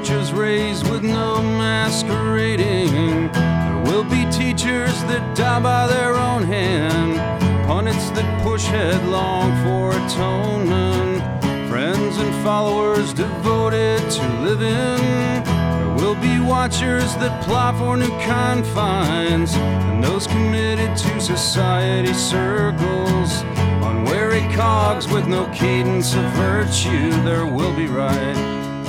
torches raised with no masquerading. There will be teachers that die by their own hand, pundits that push headlong for atonement, friends and followers devoted to living. There will be watchers that plot for new confines, and those committed to society circles. Unwary cogs with no cadence of virtue, there will be right